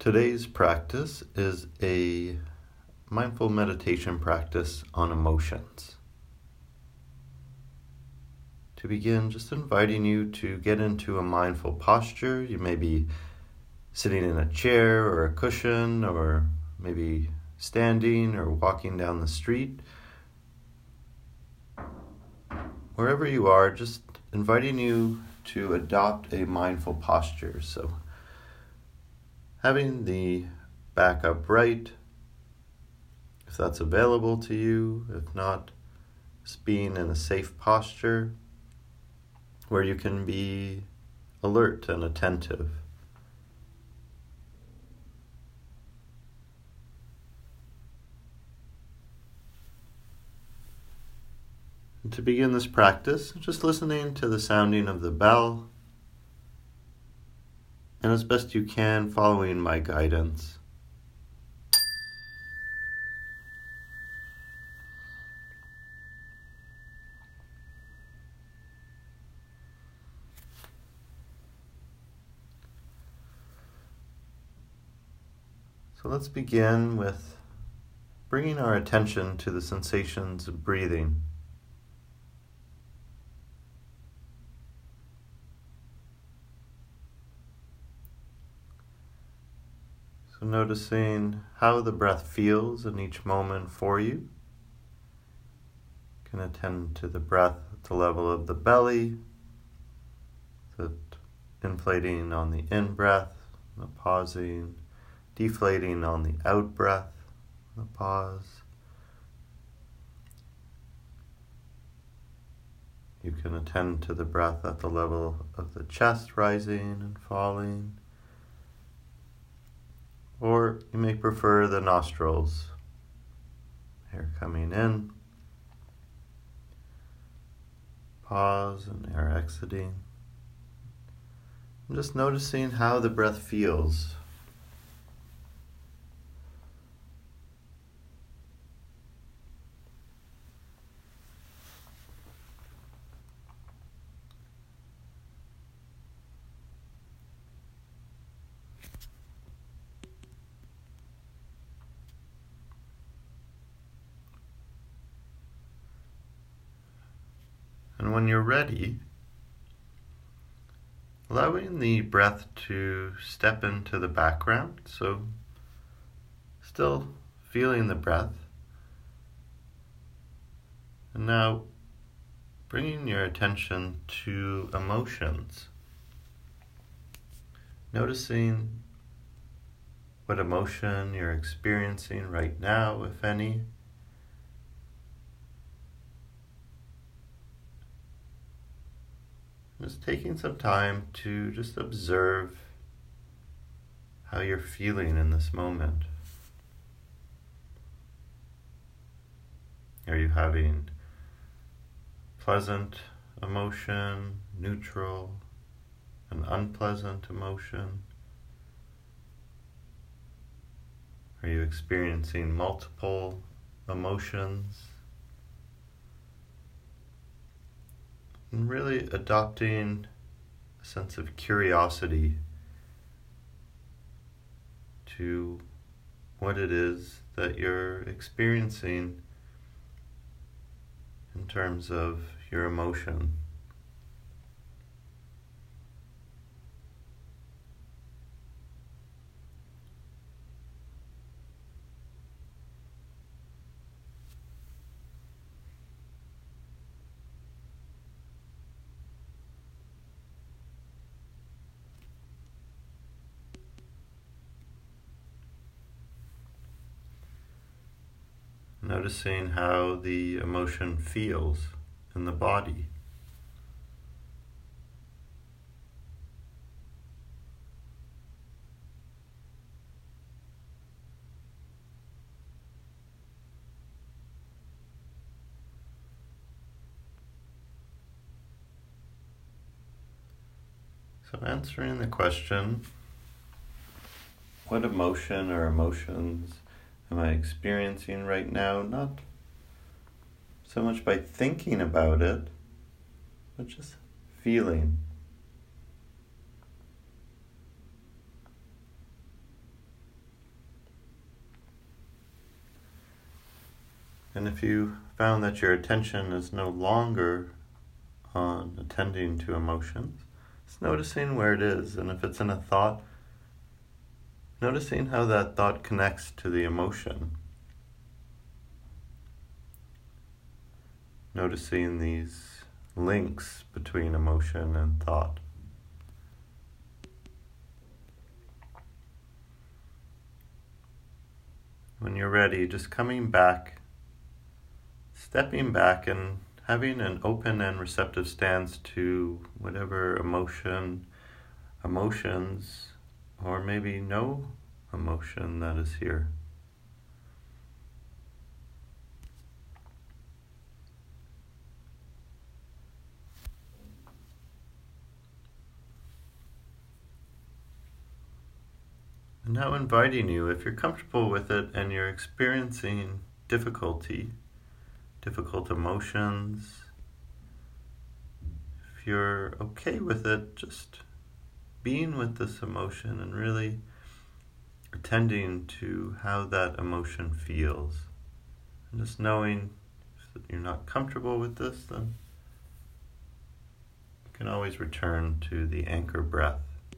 Today's practice is a mindful meditation practice on emotions. To begin, just inviting you to get into a mindful posture. You may be sitting in a chair or a cushion, or maybe standing or walking down the street. Wherever you are, just inviting you to adopt a mindful posture. So having the back upright, if that's available to you. If not, just being in a safe posture where you can be alert and attentive. And to begin this practice, just listening to the sounding of the bell, and as best you can, following my guidance. So let's begin with bringing our attention to the sensations of breathing. So noticing how the breath feels in each moment for you. You can attend to the breath at the level of the belly, the inflating on the in-breath, the pausing, deflating on the out-breath, the pause. You can attend to the breath at the level of the chest rising and falling. Or you may prefer the nostrils, air coming in, pause, and air exiting. And just noticing how the breath feels. And when you're ready, allowing the breath to step into the background, so still feeling the breath. And now bringing your attention to emotions, noticing what emotion you're experiencing right now, if any. Just taking some time to just observe how you're feeling in this moment. Are you having pleasant emotion, neutral, an unpleasant emotion? Are you experiencing multiple emotions? And really adopting a sense of curiosity to what it is that you're experiencing in terms of your emotion. Noticing how the emotion feels in the body. So answering the question, what emotion or emotions am I experiencing right now? Not so much by thinking about it, but just feeling. And if you found that your attention is no longer on attending to emotions, it's noticing where it is. And if it's in a thought, noticing how that thought connects to the emotion. Noticing these links between emotion and thought. When you're ready, just coming back, stepping back and having an open and receptive stance to whatever emotions, or maybe no emotion that is here. And now inviting you, if you're comfortable with it and you're experiencing difficult emotions, if you're okay with it, just being with this emotion and really attending to how that emotion feels. And just knowing that you're not comfortable with this, then you can always return to the anchor breath.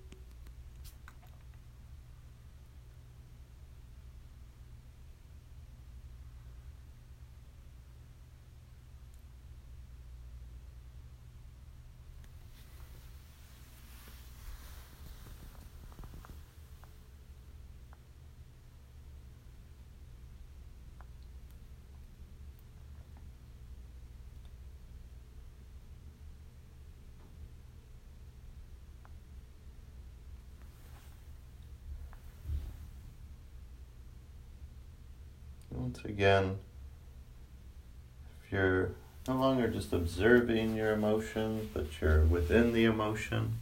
Once again, if you're no longer just observing your emotions, but you're within the emotion,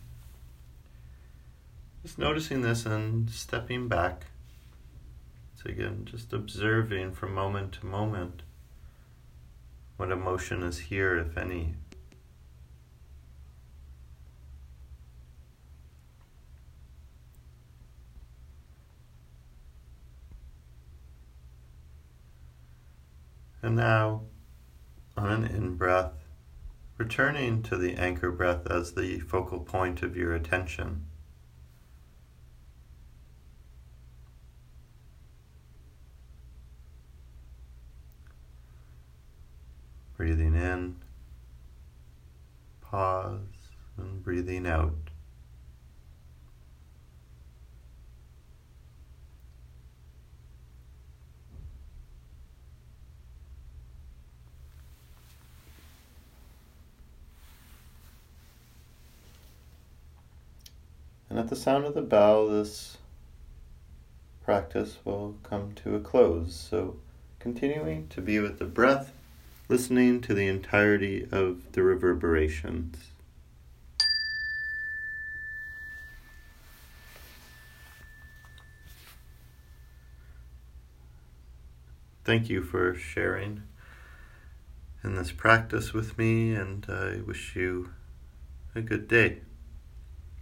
just noticing this and stepping back. So again, just observing from moment to moment what emotion is here, if any. And now, on an in-breath, returning to the anchor breath as the focal point of your attention. Breathing in, pause, and breathing out. And at the sound of the bell, this practice will come to a close. So continuing to be with the breath, listening to the entirety of the reverberations. Thank you for sharing in this practice with me, and I wish you a good day.